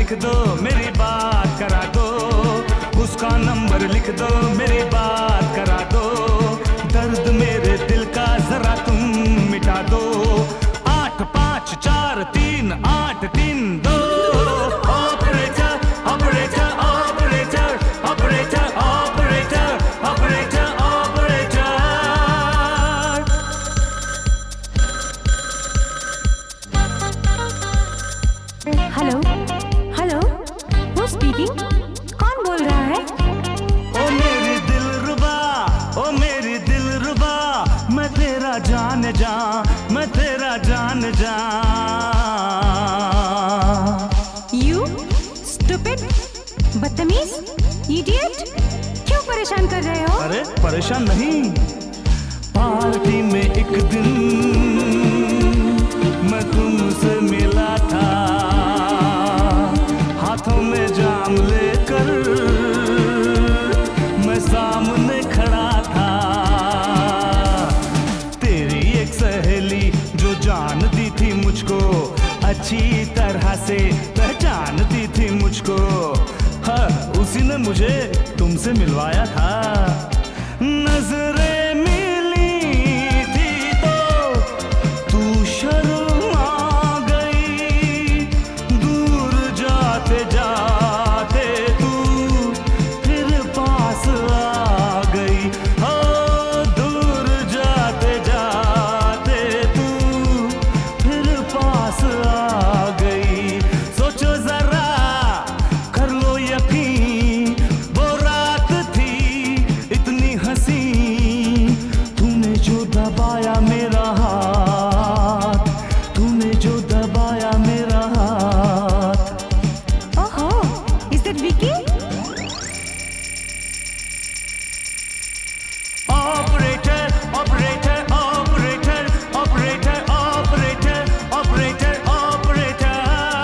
लिख दो, मेरी बात करा दो, उसका नंबर लिख दो, मेरी बात करा दो, दर्द मेरे दिल का जरा तुम मिटा दो। 8 5 4 3 8 3 2 operator operator operator operator operator operator operator. Hello hello, who speaking? कौन बोल रहा है? ओ मेरी दिलरुबा, ओ मेरी दिलरुबा, मैं तेरा जान जा, मैं तेरा जान जा। यू स्टूपिड, बदतमीज, इडियट, क्यों परेशान कर रहे हो? अरे परेशान नहीं, पार्टी में एक दिन मैं तुमसे मिला था, हाथों में जाम लेकर मैं सामने खड़ा था। तेरी एक सहेली जो जानती थी मुझको, अच्छी तरह से पहचानती थी मुझको, हाँ उसी ने मुझे तुमसे मिलवाया था। नजरें मिली थी तो तू शर्मा गई, दूर जाते जाते तू फिर पास आ गई, हो दूर जाते जाते तू फिर पास आ गई। सोचो जरा, कर लो यकीन, वो रात थी इतनी हंसी, तूने जो दबाया मेरा हाथ, तूने जो दबाया मेरा हाथ। ओहो, is that Vicky? Operator operator operator operator operator operator operator.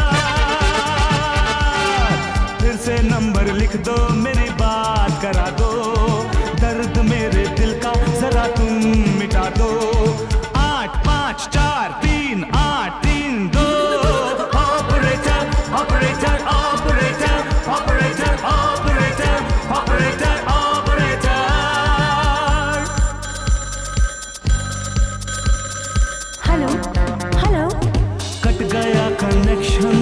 फिर से नंबर लिख दो, मेरी बात करा दो, दर्द मेरे दिल का जरा तुम मिटा दो। 8 5 4 3 8 3 2 operator operator operator operator operator operator operator. Hello hello, cut गया कनेक्शन,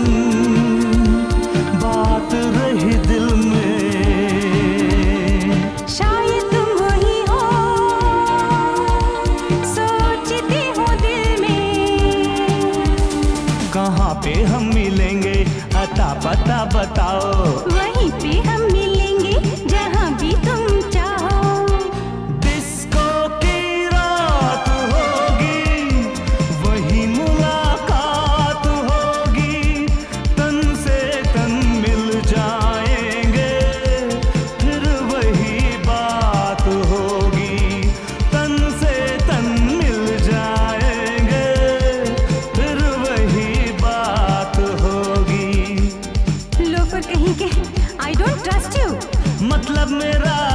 बात रही दिल में, शायद तुम वही हो, सोचती हूँ दिल में। कहाँ पे हम मिलेंगे अता पता बताओ, वहीं पे हम मिलेंगे जहाँ भी तुम चाहो। डिस्को की रात होगी, वही मुलाकात होगी, तन से तन मिल जाएंगे, फिर वही बात होगी, तन से तन मिल जाएंगे, फिर वही बात होगी। लोफर कहीं के, आई डोंट ट्रस्ट यू। मतलब मेरा